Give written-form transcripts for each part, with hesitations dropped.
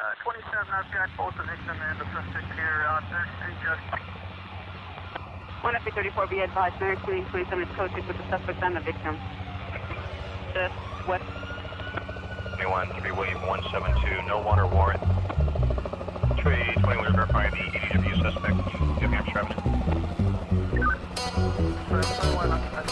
27, I've got both the victim and the suspect here on 3rd Street, just. 1FP34, be advised, Mary Queen 27 is code 6 with the suspect and the victim. Just west. 21, 3 William 172, no water warrant. Tree 21 verifying the EDW suspect. Give me a traffic. 21, I'm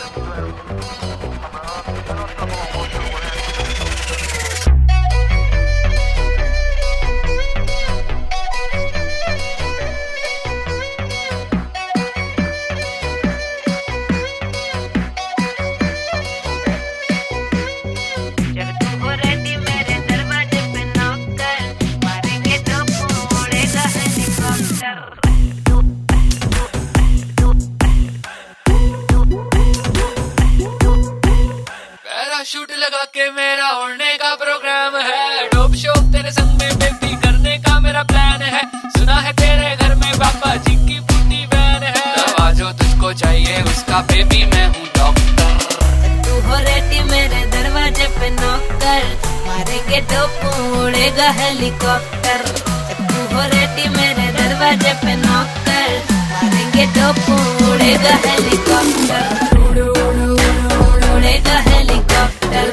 shoot लगा के मेरा उड़ने का programme है। Dope shop तेरे संग में baby करने का मेरा प्लान है। सुना है तेरे घर में पापा जी की बूटी वैन है। दवा जो तुझको चाहिए उसका बेबी मैं हूँ डॉक्टर। तू हो रेडी मेरे दरवाजे पे नौकर, मारेंगे डोप उड़ेगा हेलीकॉप्टर। तू हो रेडी मेरे दरवाजे पे नौकर, मारेंगे डोप उड़ेगा हेलीकॉप्टर। उड़ेगा हेलीकॉप्टर,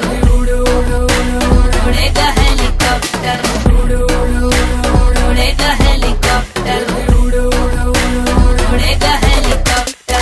उड़ेगा हेलीकॉप्टर, उड़ेगा हेलीकॉप्टर, उड़ेगा हेलीकॉप्टर।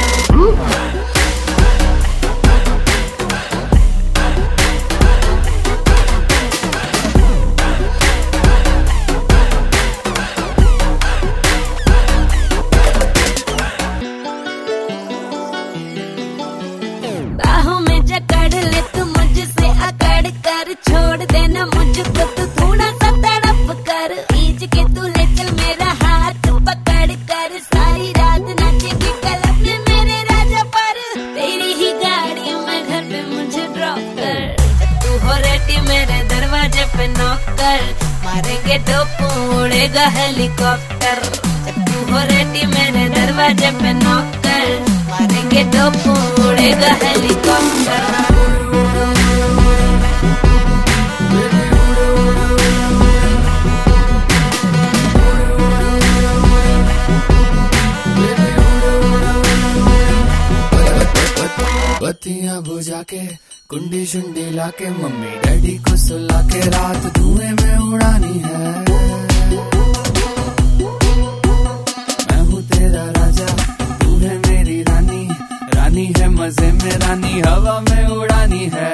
बाहों में जकड़ ले तू मुझसे अकड़ कर, छोड़ देना मुझको तू थोड़ा सा तड़प कर। खींच के तू ले चल मेरा हाथ पकड़ कर, सारी रात नाचेगी क्लब में मेरे राजा पर। तेरी ही गाड़ी में घर पे मुझे ड्रॉप कर। तू हो रेडी मेरे दरवाजे पे नौकर, मारेंगे डोप उड़ेगा हेलीकॉप्टर। तू हो रेडी मेरे दरवाजे पे नौकर, मारेंगे डोप उड़ेगा हेलीकॉप्टर। बत्तियां बुझा के कुंडी शुंडी लाके, मम्मी डैडी को सुला के रात धुएं में उड़ानी है। मैं हूँ तेरा राजा, तू है मेरी रानी। रानी है मजे में रानी, हवा में उड़ानी है।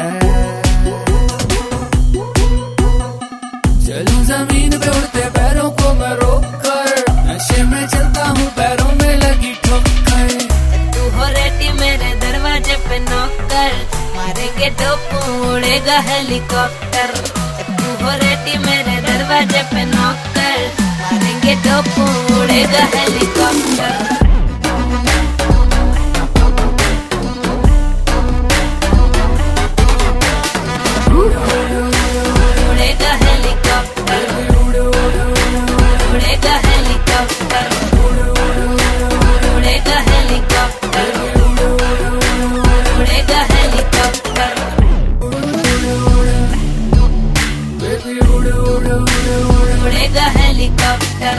चलूं जमीन पे उड़ते पैरों को मैं रोक कर, नशे में चलता हूँ पैरों में लगी ठोकर। तू हो रेडी मेरे दरवाजे पे नौकर, मारेंगे डोप उड़ेगा हेलीकॉप्टर। तू हो रेडी मेरे दरवाजे पे नौकर, मारेंगे डोप उड़ेगा हेलीकॉप्टर। उड़ेगा हेलीकॉप्टर, उड़ेगा हेलीकॉप्टर, उड़ेगा हेलीकॉप्टर, उड़ेगा हेलीकॉप्टर। उड़ेगा हेलीकॉप्टर,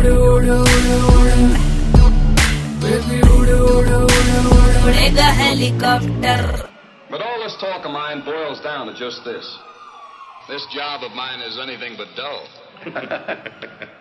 उड़ेगा helicopter. But all this talk of mine boils down to just this. This job of mine is anything but dull.